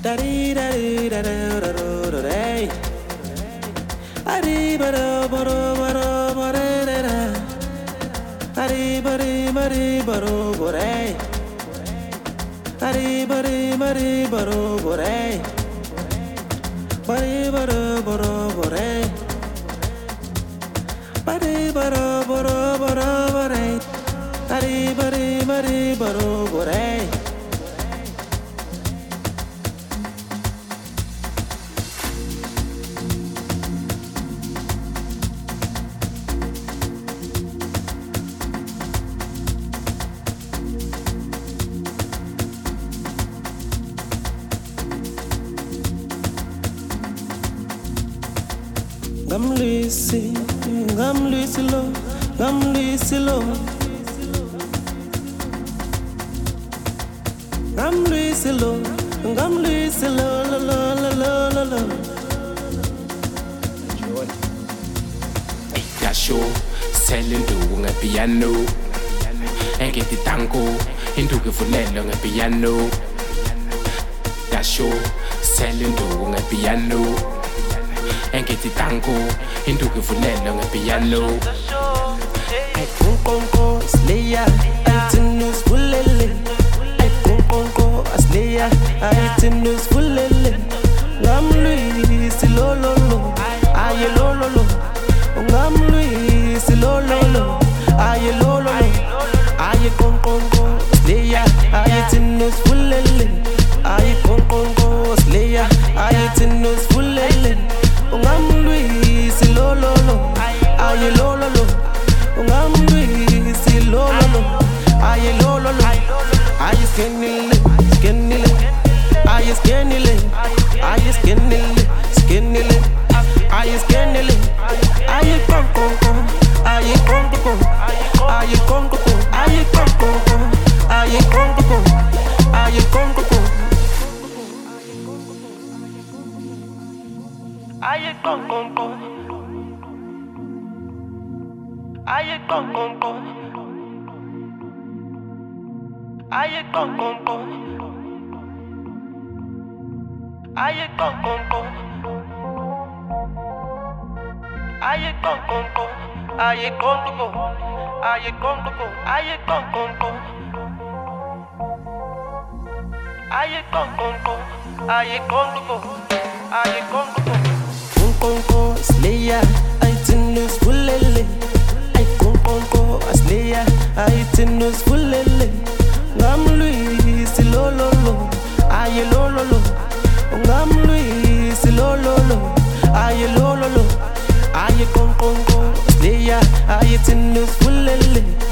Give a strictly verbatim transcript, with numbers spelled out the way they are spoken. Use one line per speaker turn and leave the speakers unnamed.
Da dee da dee da da da da da day. A dee ba da ba da ba da ba da da da. A dee ba dee ba dee ba da ba day. A dee ba dee ba dee ba da ba day. Ba dee ba da ba da ba day. Ba dee ba da ba da ba da ba day. A dee ba dee ba dee ba da ba day. Ngam Lucy, Ngam Lucy lo, Ngam Lucy lo, Ngam Lucy lo, Ngam Lucy lo, lo lo lo lo lo lo.
Yasho, selling do nga piano, enge ti tango, hindu ke fulelo nga piano. Yasho, selling do nga piano. Anche ti tango, hindu che fulello nel piano.
Ai con con con sleya, ai tinus fulele. Ai con con con sleya, ai tinus fulele. Ngam Lucy lo lo lo, ai lo lo lo. Ngam Lucy lo lo lo, ai lo lo lo. Ai con con con sleya, ai tinus fulele. Ai con con con sleya, ai tinus fulele. Ngam Lucy lo lo lo, aye lo lo lo. Ngam Lucy lo lo lo, aye lo lo lo. Aye skinny, skinny, aye skinny, aye skinny, skinny, aye skinny, aye con con con, aye con con, aye con con, aye con con, aye con con, aye con con. Aye con con con, aye con con con, aye con con con, aye con con con, aye con con con, aye con con con, aye con con con, aye con con con, aye con con con, aye con con con, aye con con con. Con con sleya, ai tinus fulele. Ai con con con sleya, ai tinus fulele. Ngam Lucy lo lo lo, ai lo lo lo. Ngam Lucy lo lo lo, ai lo lo lo. Ai con con con sleya, ai tinus fulele.